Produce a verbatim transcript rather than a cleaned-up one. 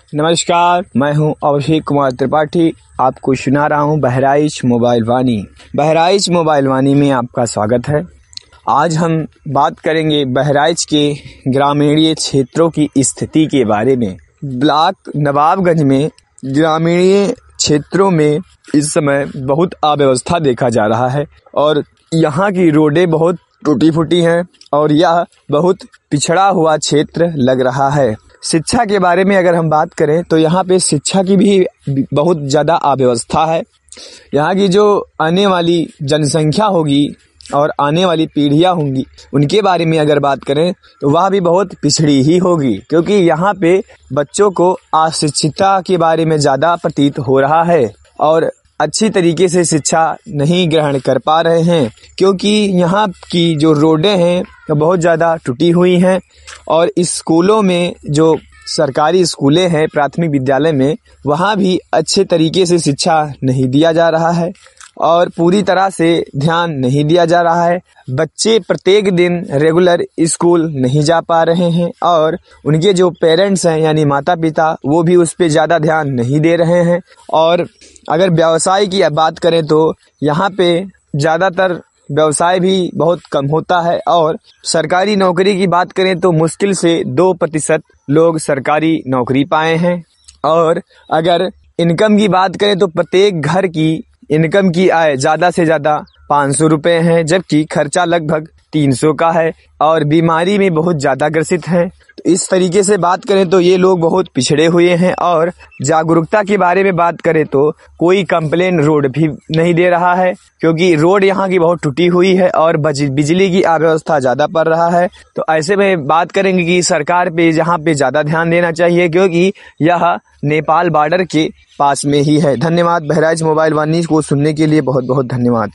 नमस्कार, मैं हूं अभिषेक कुमार त्रिपाठी। आपको सुना रहा हूं बहराइच मोबाइल वाणी। बहराइच मोबाइल वाणी में आपका स्वागत है। आज हम बात करेंगे बहराइच के ग्रामीणीय क्षेत्रों की स्थिति के बारे में। ब्लॉक नवाबगंज में ग्रामीणीय क्षेत्रों में इस समय बहुत अव्यवस्था देखा जा रहा है और यहाँ की रोडें बहुत टूटी फूटी हैं और यह बहुत पिछड़ा हुआ क्षेत्र लग रहा है। शिक्षा के बारे में अगर हम बात करें तो यहाँ पे शिक्षा की भी बहुत ज़्यादा अव्यवस्था है। यहाँ की जो आने वाली जनसंख्या होगी और आने वाली पीढ़ियाँ होंगी उनके बारे में अगर बात करें तो वह भी बहुत पिछड़ी ही होगी, क्योंकि यहाँ पे बच्चों को अशिक्षितता के बारे में ज़्यादा प्रतीत हो रहा है और अच्छी तरीके से शिक्षा नहीं ग्रहण कर पा रहे हैं, क्योंकि यहाँ की जो रोडें हैं वो बहुत ज़्यादा टूटी हुई हैं और स्कूलों में जो सरकारी स्कूलें हैं प्राथमिक विद्यालय में वहाँ भी अच्छे तरीके से शिक्षा नहीं दिया जा रहा है और पूरी तरह से ध्यान नहीं दिया जा रहा है। बच्चे प्रत्येक दिन रेगुलर स्कूल नहीं जा पा रहे हैं और उनके जो पेरेंट्स हैं यानी माता पिता वो भी उस पर ज़्यादा ध्यान नहीं दे रहे हैं। और अगर व्यवसाय की बात करें तो यहाँ पे ज़्यादातर व्यवसाय भी बहुत कम होता है और सरकारी नौकरी की बात करें तो मुश्किल से दो प्रतिशत लोग सरकारी नौकरी पाए हैं। और अगर इनकम की बात करें तो प्रत्येक घर की इनकम की आय ज़्यादा से ज़्यादा पाँच सौ रुपये है, जबकि खर्चा लगभग तीन सौ का है और बीमारी में बहुत ज़्यादा ग्रसित हैं। तो इस तरीके से बात करें तो ये लोग बहुत पिछड़े हुए हैं। और जागरूकता के बारे में बात करें तो कोई कंप्लेन रोड भी नहीं दे रहा है, क्योंकि रोड यहाँ की बहुत टूटी हुई है और बिजली की अव्यवस्था ज़्यादा पड़ रहा है। तो ऐसे में बात करेंगे कि सरकार पे यहाँ पे ज़्यादा ध्यान देना चाहिए, क्योंकि यह नेपाल बॉर्डर के पास में ही है। धन्यवाद। बहराइच मोबाइल वाणी को सुनने के लिए बहुत बहुत धन्यवाद।